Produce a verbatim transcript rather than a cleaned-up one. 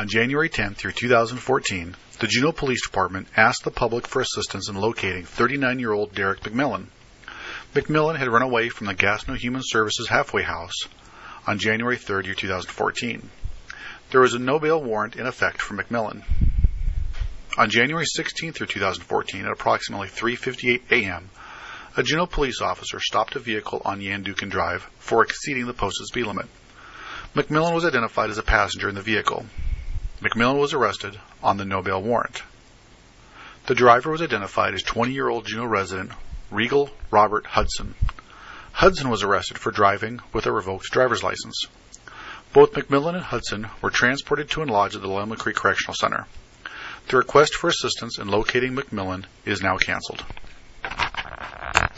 On January tenth through two thousand fourteen, the Juneau Police Department asked the public for assistance in locating thirty-nine-year-old Derek McMillan. McMillan had run away from the Gastineau Human Services halfway house on January third, two thousand fourteen. There was a no-bail warrant in effect for McMillan. On January sixteenth through two thousand fourteen, at approximately three fifty-eight a.m., a Juneau police officer stopped a vehicle on Yandukan Drive for exceeding the posted speed limit. McMillan was identified as a passenger in the vehicle. McMillan was arrested on the no-bail warrant. The driver was identified as twenty-year-old Juneau resident Regal Robert Hudson. Hudson was arrested for driving with a revoked driver's license. Both McMillan and Hudson were transported to and lodged at the Lemon Creek Correctional Center. The request for assistance in locating McMillan is now canceled.